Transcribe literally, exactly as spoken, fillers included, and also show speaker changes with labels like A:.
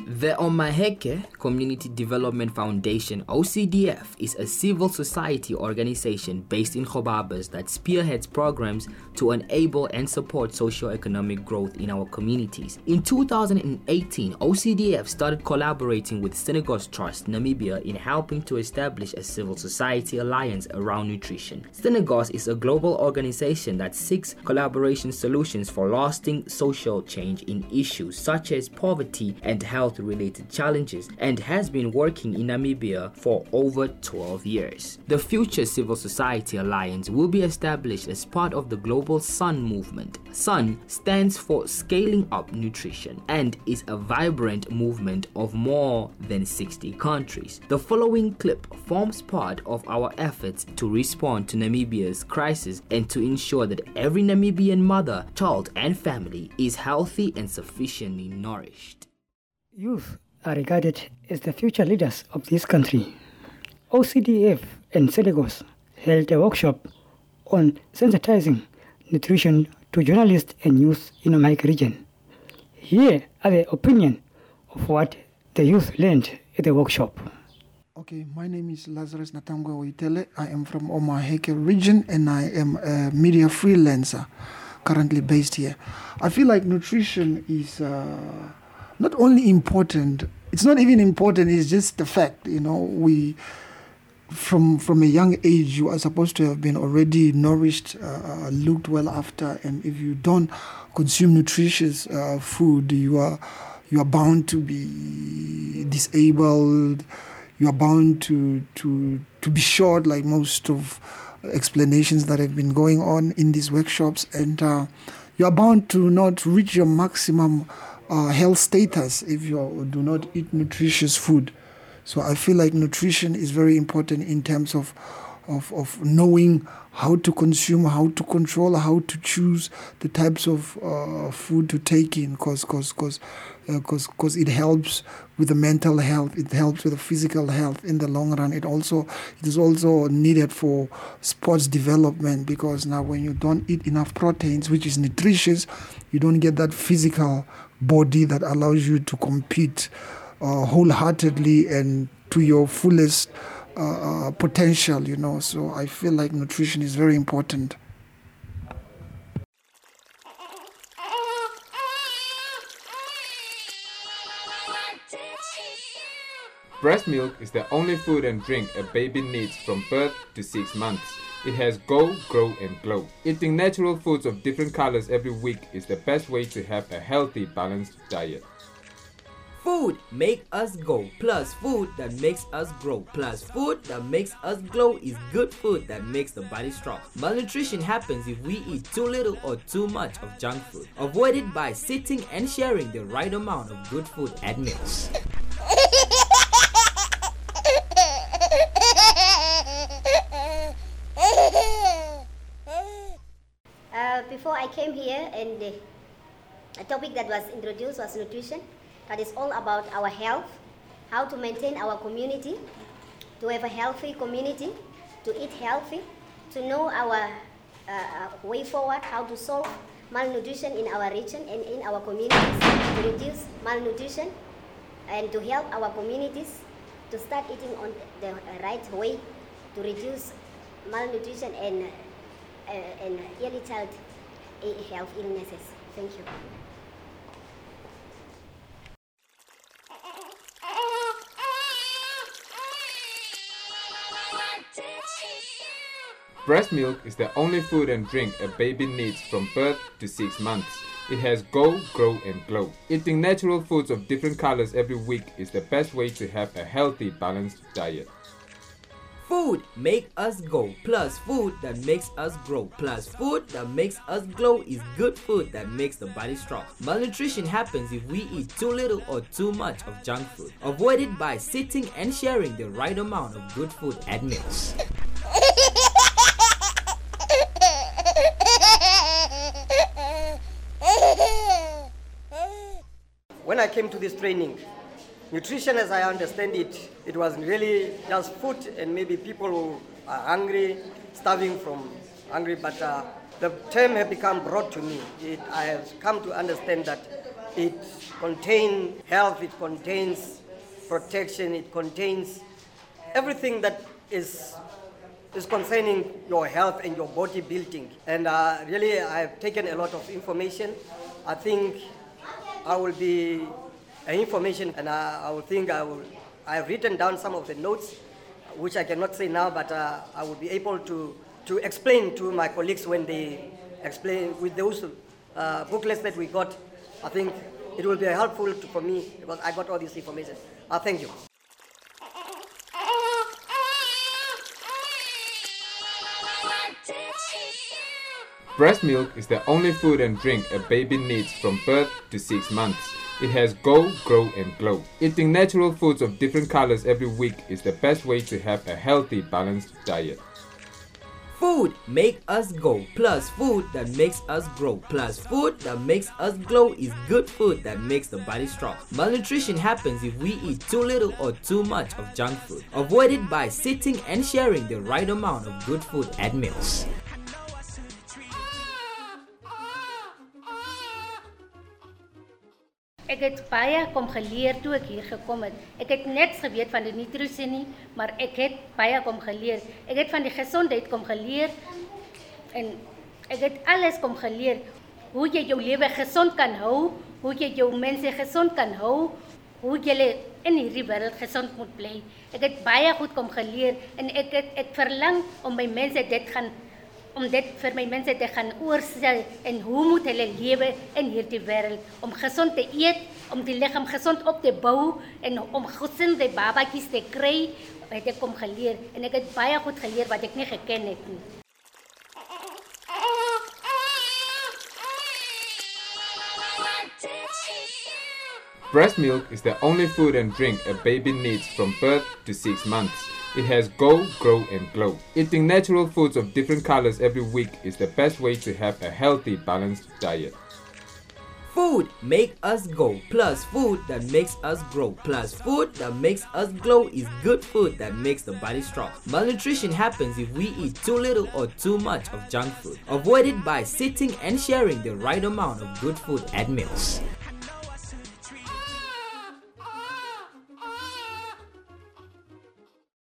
A: The Omaheke Community Development Foundation, O C D F, is a civil society organization based in Gobabis that spearheads programs to enable and support socio-economic growth in our communities. In two thousand eighteen, O C D F started collaborating with Stenegos Trust Namibia in helping to establish a civil society alliance around nutrition. Stenegos is a global organization that seeks collaboration solutions for lasting social change in issues such as poverty and health-related challenges, and has been working in Namibia for over twelve years. The Future Civil Society Alliance will be established as part of the global SUN movement. SUN stands for Scaling Up Nutrition and is a vibrant movement of more than sixty countries. The following clip forms part of our efforts to respond to Namibia's crisis and to ensure that every Namibian mother, child, and family is healthy and sufficiently nourished.
B: Youth are regarded as the future leaders of this country. O C D F and Stenegos held a workshop on sensitizing nutrition to journalists and youth in the Omaheke region. Here are the opinion of what the youth learned at the workshop.
C: Okay, my name is Lazarus Natangwe Oitele. I am from Omaheke region and I am a media freelancer currently based here. I feel like nutrition is uh, not only important, it's not even important, it's just the fact, you know, we, from from a young age, you are supposed to have been already nourished, uh, looked well after, and if you don't consume nutritious uh, food, you are, you are bound to be disabled, you are bound to, to, to be short, like most of explanations that have been going on in these workshops, and uh, you are bound to not reach your maximum Uh, health status if you do not eat nutritious food. So I feel like nutrition is very important in terms of, of, of knowing how to consume, how to control, how to choose the types of uh, food to take in, because cause, cause, uh, cause, cause it helps with the mental health, it helps with the physical health in the long run. It also it is also needed for sports development, because now when you don't eat enough proteins, which is nutritious, you don't get that physical body that allows you to compete uh, wholeheartedly and to your fullest uh, uh, potential, you know. So I feel like nutrition is very important.
D: Breast milk is the only food and drink a baby needs from birth to six months. It has go, grow, and glow. Eating natural foods of different colors every week is the best way to have a healthy, balanced diet.
A: Food make us go, plus food that makes us grow, plus food that makes us glow is good food that makes the body strong. Malnutrition happens if we eat too little or too much of junk food. Avoid it by sitting and sharing the right amount of good food at meals.
E: Uh, before I came here, and the, a topic that was introduced was nutrition. That is all about our health, how to maintain our community, to have a healthy community, to eat healthy, to know our uh, way forward, how to solve malnutrition in our region and in our communities, to reduce malnutrition, and to help our communities to start eating on the right way, to reduce malnutrition and Uh, and early child health illnesses. Thank you.
D: Breast milk is the only food and drink a baby needs from birth to six months. It has go, grow, and glow. Eating natural foods of different colors every week is the best way to have a healthy, balanced diet.
A: Food make us go, plus food that makes us grow, plus food that makes us glow is good food that makes the body strong. Malnutrition happens if we eat too little or too much of junk food. Avoid it by sitting and sharing the right amount of good food at meals.
F: When I came to this training, nutrition, as I understand it, it was really just food, and maybe people who are hungry, starving from hungry, but uh, the term has become broad to me. It, I have come to understand that It contains health, it contains protection, it contains everything that is is concerning your health and your body building. And uh, really, I've taken a lot of information. I think I will be uh, information, and I, I will think I will. I've written down some of the notes, which I cannot say now, but uh, I will be able to to explain to my colleagues when they explain with those uh, booklets that we got. I think it will be helpful to, for me because I got all this information. Uh, thank you.
D: Breast milk is the only food and drink a baby needs from birth to six months. It has Go, Grow and Glow. Eating natural foods of different colors every week is the best way to have a healthy, balanced diet.
A: Food make us go, plus food that makes us grow, plus food that makes us glow is good food that makes the body strong. Malnutrition happens if we eat too little or too much of junk food. Avoid it by sitting and sharing the right amount of good food at meals.
G: Ek het baie kom geleer toe ek hier gekom het. Ek het net geweet van die nutrisie nie, maar ek het baie kom geleer. Ek het van die gesondheid kom geleer en ek het alles kom geleer. Hoe jy jou lewe gesond kan hou, hoe jy jou mense gesond kan hou, hoe jy in hierdie wêreld gesond moet bly. Ek het baie goed kom geleer en ek het ek verlang om my mense dit gaan om dit vir my mense te gaan oorstel en hoe moet hulle lewe in hierdie wêreld om gesond te eet, om die liggaam gesond op te bou en om gesonde babatjies te kry, het ek kom geleer en ek het baie goed geleer wat ek nie geken het nie.
D: Breast milk is the only food and drink a baby needs from birth to six months. It has Go, Grow and Glow. Eating natural foods of different colors every week is the best way to have a healthy, balanced diet.
A: Food make us go, plus food that makes us grow, plus food that makes us glow is good food that makes the body strong. Malnutrition happens if we eat too little or too much of junk food. Avoid it by sitting and sharing the right amount of good food at meals.